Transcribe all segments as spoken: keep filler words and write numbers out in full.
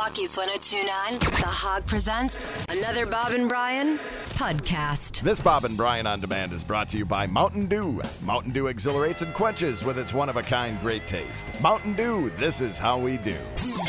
Rockies one oh two point nine, The Hog presents another Bob and Brian podcast. This Bob and Brian On Demand is brought to you by Mountain Dew. Mountain Dew exhilarates and quenches with its one-of-a-kind great taste. Mountain Dew, this is how we do.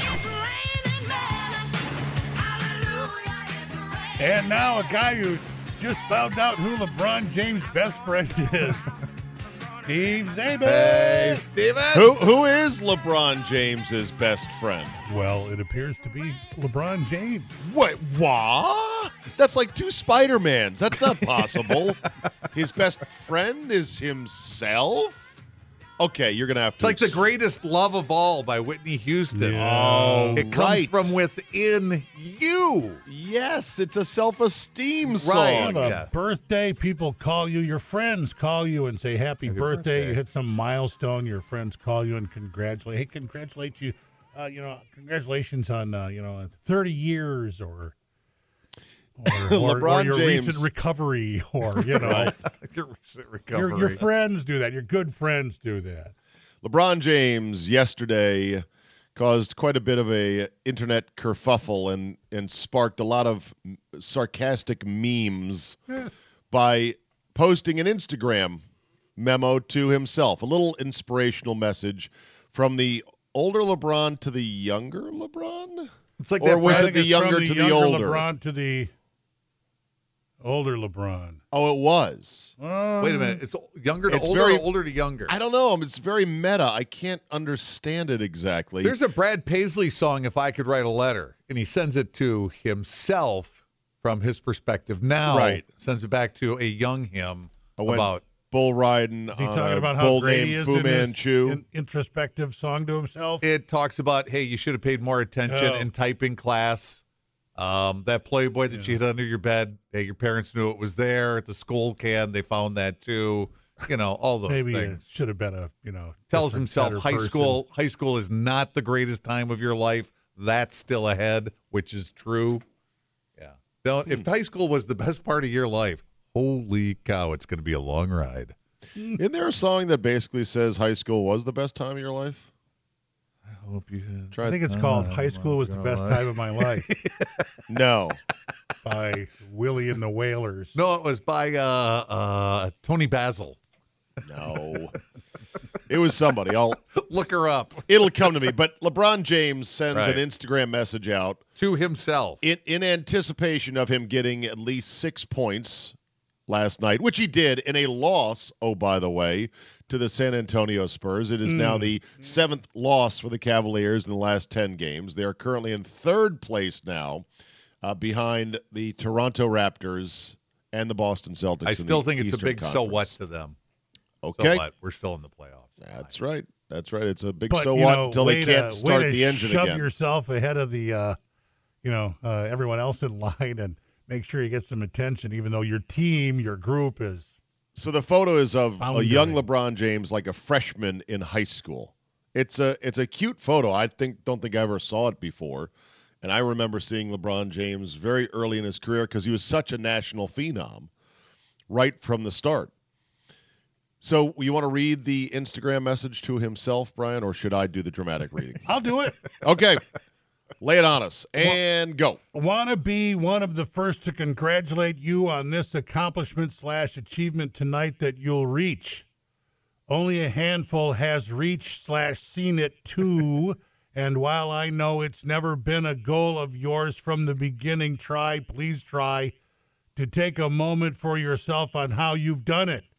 And now a guy who just found out who LeBron James' best friend is. Steve Zabin. Hey, Steven. Who, who is LeBron James's best friend? Well, it appears to be LeBron James. What? What? That's like two Spider-Mans. That's not possible. His best friend is himself? Okay, you're going to have to... It's like The Greatest Love of All by Whitney Houston. Oh, It comes right. from within you. Yes, it's a self-esteem Right. song. You have a Yeah. birthday, people call you, your friends call you and say happy, Happy birthday. birthday. You hit some milestone, your friends call you and congratulate. Hey, congratulate you, uh, you know, congratulations on, uh, you know, thirty years or... Or, or, or LeBron your James. recent recovery, or, you know, Right. Your recent your, recovery. your friends do that. Your good friends do that. LeBron James yesterday caused quite a bit of a internet kerfuffle and, and sparked a lot of sarcastic memes Yeah. by posting an Instagram memo to himself, a little inspirational message from the older LeBron to the younger LeBron? It's like Or that was I it think the it's younger from the to the younger older? LeBron to the older LeBron. Oh, it was. Um, Wait a minute. It's younger to It's older very- or older to younger? I don't know. It's very meta. I can't understand it exactly. There's a Brad Paisley song, If I Could Write a Letter, and he sends it to himself from his perspective. Now, Right. sends it back to a young him I went about... bull riding Is he on talking a about how bull great named he is Fu in his Manchu. in- introspective song to himself? It talks about, hey, you should have paid more attention Oh. in typing class. Um, that Playboy that you hid under your bed, hey, your parents knew it was there. At the school can, they found that too. You know, all those Maybe it things. should have been a, you know, Tells different, himself better high person. school high school is not the greatest time of your life. That's still ahead, which is true. Yeah. Don't, if high school was the best part of your life, holy cow, it's going to be a long ride. Isn't there a song that basically says high school was the best time of your life? I hope you had Try I think it's called High School Was the Best Time of My Life No. by Willie and the Wailers. No, it was by uh, uh, Tony Basil. No. It was somebody. I'll Look her up. it'll come to me. But LeBron James sends Right. an Instagram message out To himself. in, in anticipation of him getting at least six points last night, which he did in a loss, oh, by the way, to the San Antonio Spurs. It is now the seventh loss for the Cavaliers in the last ten games. They are currently in third place now, uh, behind the Toronto Raptors and the Boston Celtics. I in still the think it's a Eastern big so what Conference. to them. Okay. So what? We're still in the playoffs. That's right. That's right. It's a big But, so you what know, until they way can't to, start way to the engine shove again. yourself ahead of the, uh, you know, uh, everyone else in line and make sure you get some attention, even though your team, your group is. So the photo is of a Foundering. young LeBron James, like a freshman in high school. It's a it's a cute photo. I think don't think I ever saw it before, and I remember seeing LeBron James very early in his career because he was such a national phenom, right from the start. So you want to read the Instagram message to himself, Brian, or should I do the dramatic reading? I'll do it. Okay, lay it on us and go. Want to be one of the first to congratulate you on this accomplishment slash achievement tonight that you'll reach. Only a handful has reached slash seen it too, and while I know it's never been a goal of yours from the beginning, try, please try, to take a moment for yourself on how you've done it.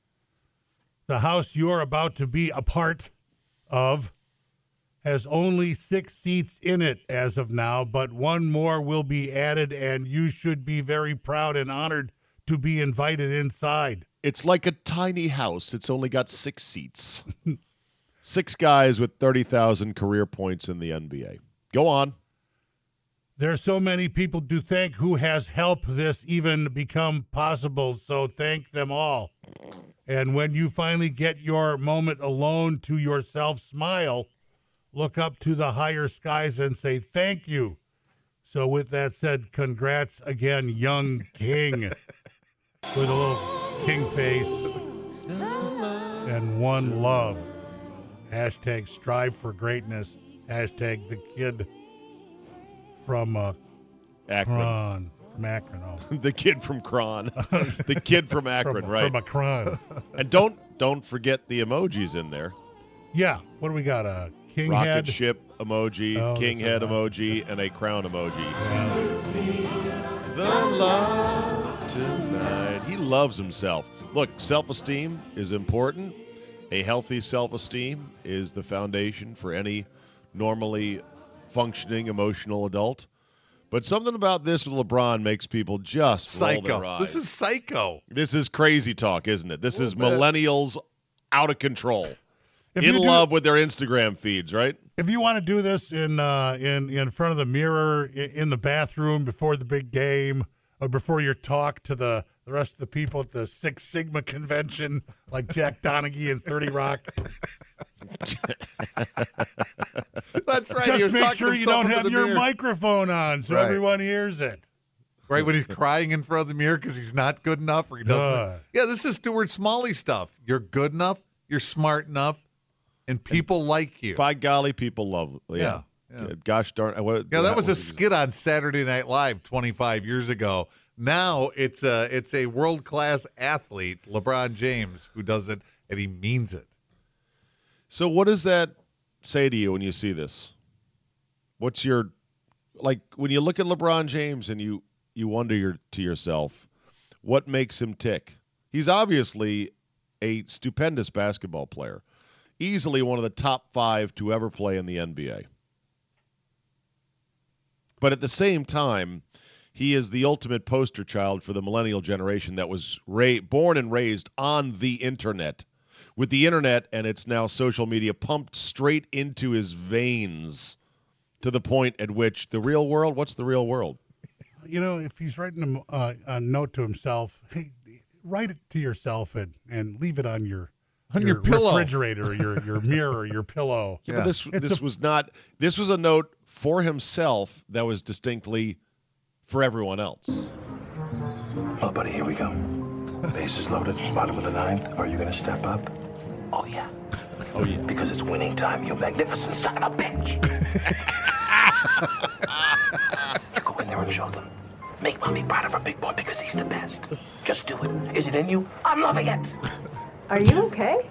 The house you're about to be a part of has only six seats in it as of now, but one more will be added, and you should be very proud and honored to be invited inside. It's like a tiny house. It's only got six seats. Six guys with thirty thousand career points in the N B A. Go on. There are so many people to thank who has helped this even become possible, so thank them all. And when you finally get your moment alone to yourself, smile, look up to the higher skies and say thank you. So with that said, congrats again, young king, with a little king face and one love. Hashtag strive for greatness. Hashtag the kid from uh, Akron. Akron. From Akron, oh. The kid from Kron. The kid from Akron, from, right? From Akron. And don't don't forget the emojis in there. Yeah. What do we got? A king Rocket head? ship emoji, Oh, king that's head right. emoji, and a crown emoji. Yeah. The love tonight. He loves himself. Look, self-esteem is important. A healthy self-esteem is the foundation for any normally functioning emotional adult. But something about this with LeBron makes people just roll their Psycho. eyes. This is psycho. This is crazy talk, isn't it? This is Little bit. millennials out of control, If in you do- love with their Instagram feeds, right? If you want to do this in uh, in in front of the mirror, in, in the bathroom before the big game, or before your talk to the, the rest of the people at the Six Sigma convention, like Jack Donaghy and thirty Rock, That's right. he just was make talking sure you himself don't into have the your mirror. microphone on so Right. everyone hears it. Right when he's crying in front of the mirror because he's not good enough or he doesn't. Uh. Yeah, this is Stuart Smalley stuff. You're good enough, you're smart enough, and people like you. By golly, people love it. Yeah. Yeah, yeah. Gosh darn. What, Yeah, that was a what- skit on Saturday Night Live twenty-five years ago. Now it's a it's a world class athlete, LeBron James, who does it, and he means it. So what does that say to you when you see this? What's your, like, when you look at LeBron James and you, you wonder your, to yourself, what makes him tick? He's obviously a stupendous basketball player, easily one of the top five to ever play in the N B A. But at the same time, he is the ultimate poster child for the millennial generation that was ra- born and raised on the internet. With the internet and its now social media pumped straight into his veins to the point at which the real world, what's the real world? You know, if he's writing a, uh, a note to himself, hey, write it to yourself and, and leave it on your On your pillow. refrigerator, or your your mirror, or your pillow. Yeah, but this It's this a- was not, this was a note for himself that was distinctly for everyone else. Oh, buddy, here we go. Bases loaded, bottom of the ninth. Are you going to step up? Oh, yeah. Oh, yeah. Because it's winning time, you magnificent son of a bitch. You go in there and show them. Make mommy proud of her big boy because he's the best. Just do it. Is it in you? I'm loving it. Are you okay?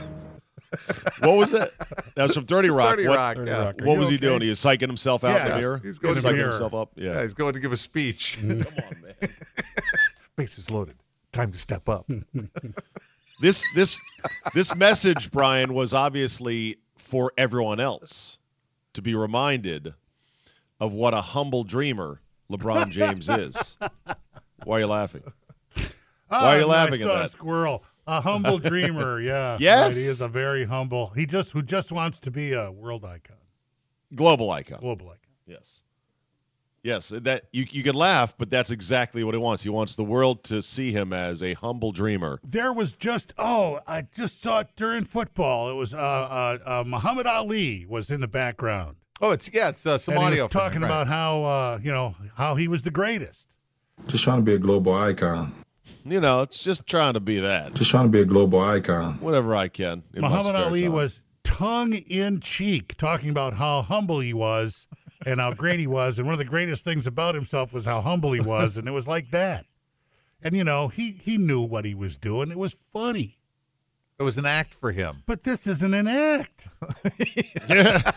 What was that? That was from thirty Rock. thirty what Rock, thirty yeah. Rock. Are what you was he okay? doing? He was psyching himself out in Yeah, the mirror? he's going in Psyching the mirror. himself up? Yeah, Yeah. he's going to give a speech. Come on, man. Bases loaded. Time to step up. This this this message, Brian, was obviously for everyone else to be reminded of what a humble dreamer LeBron James is. Why are you laughing? Why are you Oh, laughing I at saw a that? squirrel. A humble dreamer, yeah. Yes. Right, he is a very humble. He just who just wants to be a world icon, Global icon. global icon. Yes. Yes, that you you can laugh, but that's exactly what he wants. He wants the world to see him as a humble dreamer. There was just oh, I just saw it during football. It was uh, uh, uh, Muhammad Ali was in the background, Oh, it's yeah, it's uh, some and he audio was from him, talking right. about how uh, you know how he was the greatest. Just trying to be a global icon. You know, it's just trying to be that. Just trying to be a global icon. Whatever I can. in my Muhammad spare Ali time. was tongue in cheek talking about how humble he was and how great he was, and one of the greatest things about himself was how humble he was, and it was like that. And you know, he he knew what he was doing. It was funny. It was an act for him. But this isn't an act. Yeah.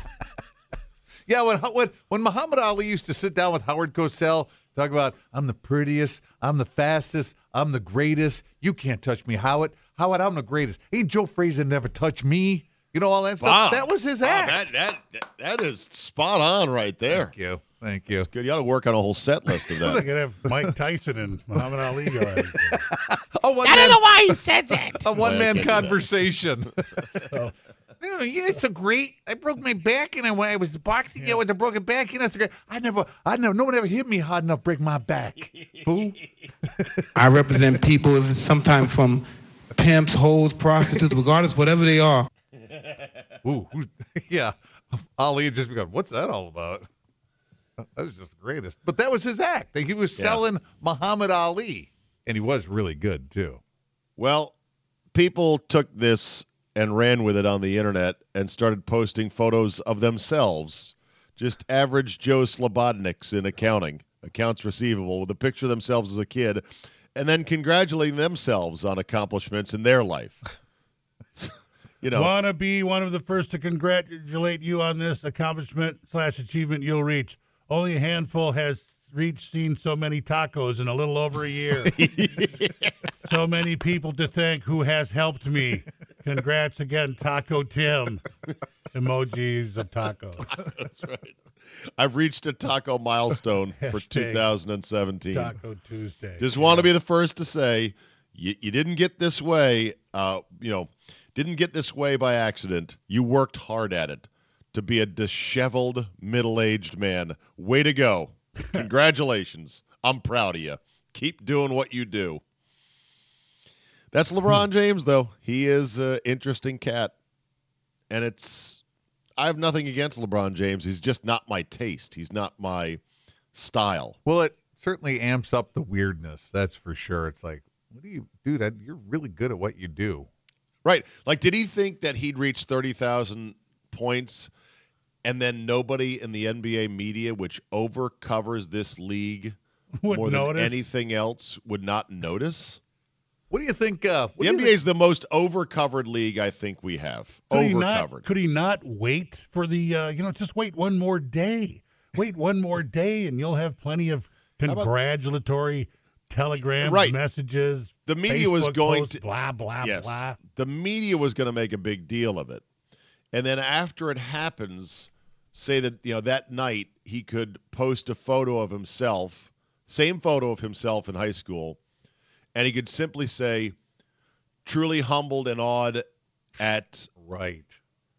Yeah, when when when Muhammad Ali used to sit down with Howard Cosell, talk about I'm the prettiest, I'm the fastest, I'm the greatest. You can't touch me, Howard. Howard, I'm the greatest. Ain't Joe Frazier never touched me? You know all that stuff. Wow. That was his Wow, act. that, that that is spot on right there. Thank you, thank you. It's good. You ought to work on a whole set list of You that. could have Mike Tyson and Muhammad Ali go at it. A one I don't man, know why he said that. a one man can't do that. conversation. No, yeah, it's so great. I broke my back, and I, I was boxing yeah. with a broken back, and that's great. I never, I never, no one ever hit me hard enough to break my back. Fool. I represent people, sometimes from pimps, hoes, prostitutes, regardless, whatever they are. Ooh, who's, yeah. Ali had just begun. What's that all about? That was just the greatest. But that was his act. He was Yeah. selling Muhammad Ali, and he was really good too. Well, people took this and ran with it on the internet and started posting photos of themselves just average Joe Slobodniks in accounting, accounts receivable, with a picture of themselves as a kid, and then congratulating themselves on accomplishments in their life. You know, want to be one of the first to congratulate you on this accomplishment slash achievement you'll reach. Only a handful has reached seen so many tacos in a little over a year. So many people to thank who has helped me. Congrats again, Taco Tim. Emojis of tacos. That's right. I've reached a taco milestone for two thousand seventeen. Taco Tuesday. Just want to be the first to say, you, you didn't get this way, uh, you know, didn't get this way by accident. You worked hard at it to be a disheveled, middle-aged man. Way to go. Congratulations. I'm proud of you. Keep doing what you do. That's LeBron James, though. He is an interesting cat. And it's, I have nothing against LeBron James. He's just not my taste. He's not my style. Well, it certainly amps up the weirdness. That's for sure. It's like, what do you, dude, I, you're really good at what you do. Right. Like, did he think that he'd reach thirty thousand points and then nobody in the N B A media, which overcovers this league Would more notice. than anything else, would not notice? What do you think? Uh, what The do N you B A think- is the most overcovered league I think we have. Could he not, Overcovered. could he not wait for the, uh, you know, just wait one more day. Wait one more day, and you'll have plenty of about- congratulatory telegrams, Right. messages. The media was Facebook going posts, to blah blah yes, blah. the media was going to make a big deal of it, and then after it happens, say that you know that night he could post a photo of himself, same photo of himself in high school, and he could simply say, "Truly humbled and awed at." Right.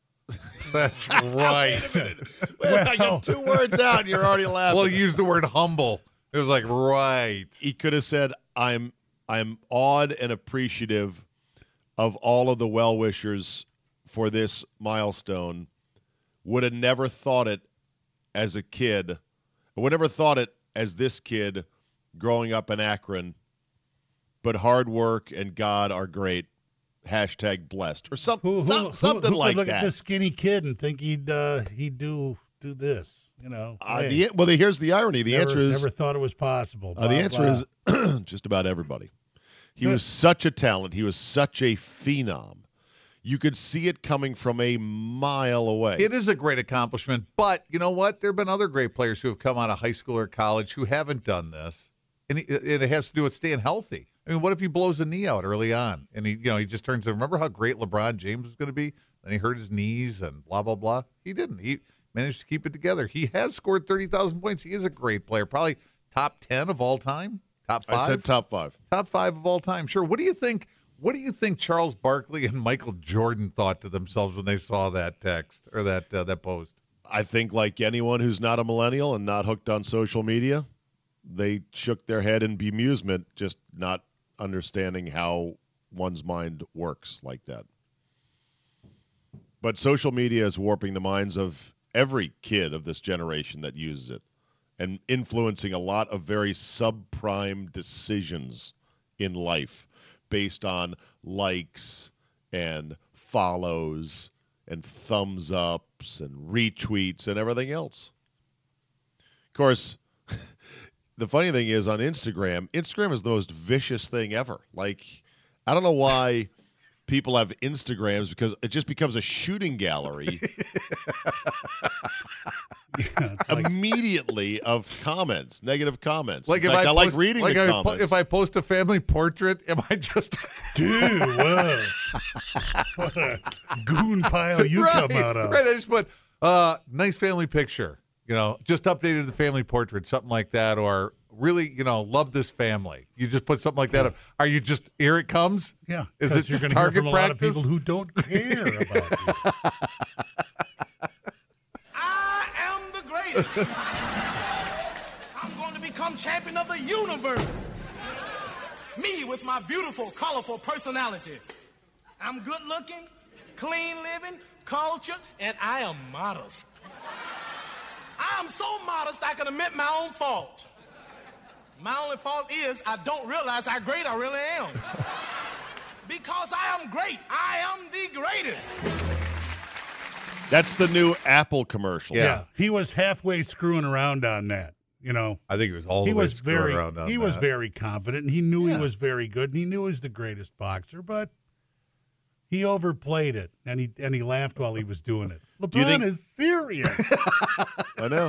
That's right. Wait a minute. Wait, I Well- get two words out, and you're already laughing. Well, use the word humble. It was like, right. He could have said, "I'm I'm awed and appreciative of all of the well-wishers for this milestone. Would have never thought it as a kid. Would never thought it as this kid growing up in Akron. But hard work and God are great. Hashtag blessed." Or some, Who, who, some, who- something who like could look that. at this skinny kid and think he'd uh, he'd do do this? You know. Uh, Hey, the, well, the, here's the irony. The never, answer is never thought it was possible. Uh, the Blah, answer blah. is just about everybody. He Yeah. was such a talent. He was such a phenom. You could see it coming from a mile away. It is a great accomplishment, but you know what? There have been other great players who have come out of high school or college who haven't done this, and it it has to do with staying healthy. I mean, what if he blows a knee out early on, and he, you know, he just turns to remember how great LeBron James was going to be, and he hurt his knees and blah blah blah. He didn't. He managed to keep it together. He has scored thirty thousand points. He is a great player, probably top ten of all time, top five. I said top five. Top five of all time. Sure. What do you think? What do you think Charles Barkley and Michael Jordan thought to themselves when they saw that text or that uh, that post? I think like anyone who's not a millennial and not hooked on social media, they shook their head in bemusement, just not understanding how one's mind works like that. But social media is warping the minds of every kid of this generation that uses it and influencing a lot of very subprime decisions in life based on likes and follows and thumbs ups and retweets and everything else. Of course, the funny thing is on Instagram, Instagram is the most vicious thing ever. Like, I don't know why people have Instagrams, because it just becomes a shooting gallery Yeah, it's like- immediately of comments, negative comments. Like In if fact, I, I like post- reading like the I po- comments. if I post a family portrait, am I just Dude, whoa. What a goon pile you right, come out of. Right, I just put uh, nice family picture. You know, just updated the family portrait, something like that, or really, you know, love this family. You just put something like that up. Are you just here? It comes. Yeah. Is 'cause it you're just gonna hear target from a lot of practice? people who don't care about you. I am the greatest. I'm going to become champion of the universe. Me with my beautiful, colorful personality. I'm good looking, clean living, cultured, and I am modest. I am so modest I can admit my own fault. My only fault is I don't realize how great I really am. Because I am great. I am the greatest. That's the new Apple commercial. Yeah. yeah. He was halfway screwing around on that. You know, I think he was all he the way was screwing very, around on He that. was very confident, and he knew Yeah. he was very good, and he knew he was the greatest boxer, but he overplayed it, and he and he laughed while he was doing it. LeBron think- is serious. I know.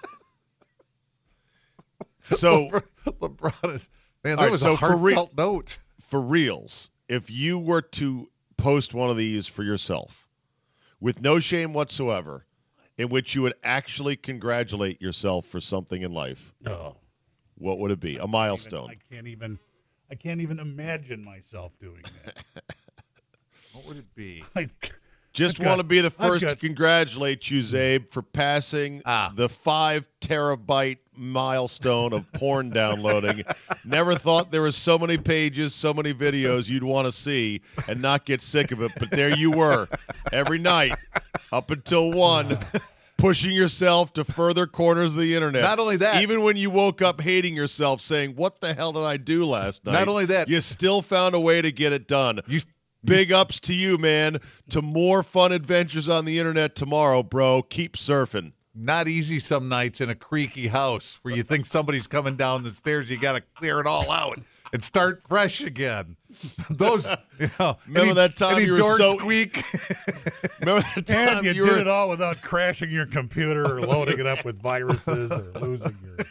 So LeBron is man. All That right, was so a for re- heartfelt note. for reals, if you were to post one of these for yourself, with no shame whatsoever, in which you would actually congratulate yourself for something in life, No, what would it be? A milestone. I can't even, I can't even imagine myself doing that. What would it be? I, Just I've want got- to be the I've first got- to congratulate you, Zabe, for passing Ah. the five terabyte milestone of porn downloading. Never thought there was so many pages, so many videos you'd want to see and not get sick of it. But there you were, every night up until one, pushing yourself to further corners of the internet. Not only that- even when you woke up hating yourself, saying, "What the hell did I do last night?" Not only that- you still found a way to get it done. You, Big ups to you, man. To more fun adventures on the internet tomorrow, bro. Keep surfing. not easy some nights in a creaky house where you think somebody's coming down the stairs. You got to clear it all out and start fresh again. Those, you know, Remember any, that time any you were door so- squeak? Remember the time and you, you did were it all without crashing your computer or loading it up with viruses or losing your.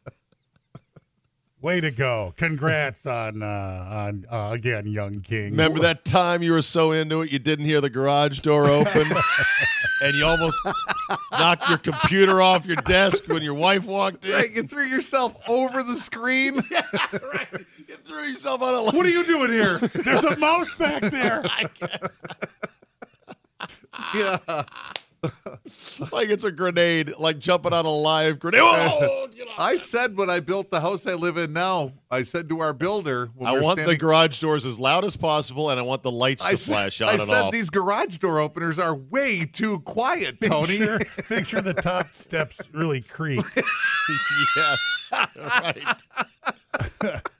Way to go! Congrats on uh, on uh, again, young king. Remember that time you were so into it you didn't hear the garage door open and you almost knocked your computer off your desk when your wife walked in? Right, you threw yourself over the screen. Yeah, right. You threw yourself on a ledge. What are you doing here? There's a mouse back there. Yeah. Like it's a grenade, like jumping on a live grenade. Oh, you know. I said when I built the house I live in now, I said to our builder, when I we were want standing, the garage doors as loud as possible, and I want the lights to I said, flash on I and said off. these garage door openers are way too quiet, Make Tony. sure, make sure the top steps really creak. Yes, right.